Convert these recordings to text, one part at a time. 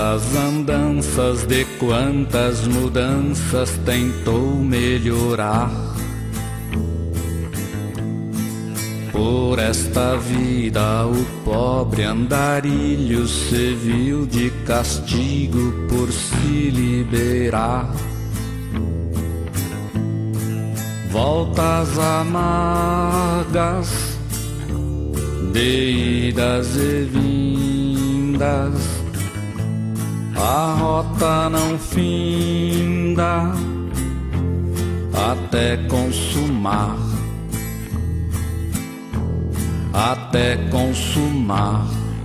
quantas andanças, de quantas mudanças tentou melhorar. Por esta vida o pobre andarilho se viu de castigo por se liberar. Voltas amargas, de idas e vindas, a rota não finda até consumar, até consumar.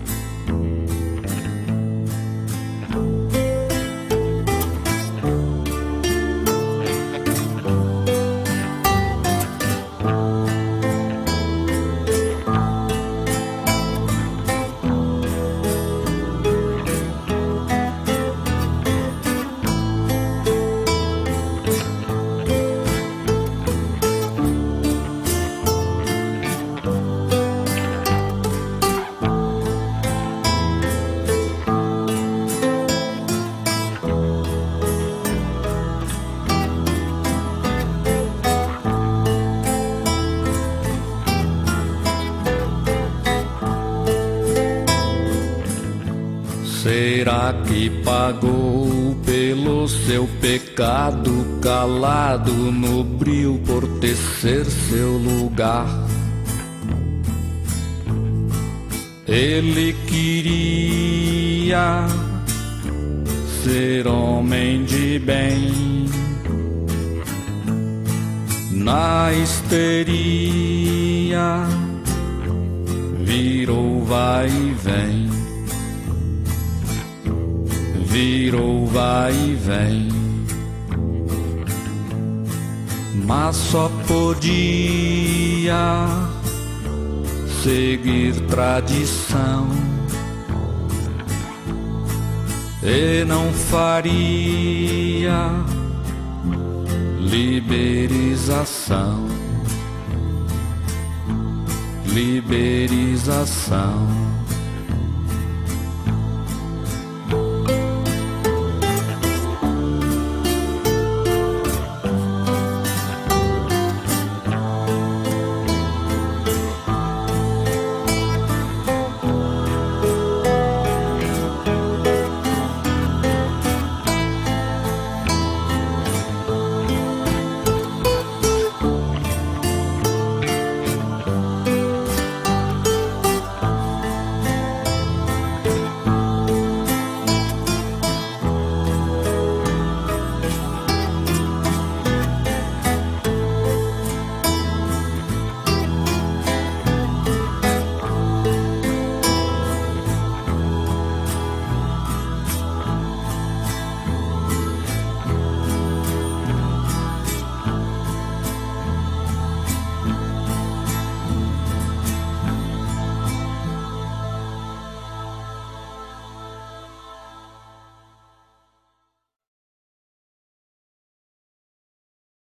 Será que pagou pelo seu pecado, calado no bril por tecer seu lugar? Ele queria ser homem de bem, na histeria virou vai e vem, virou vai e vem, mas só podia seguir tradição e não faria liberização, liberização.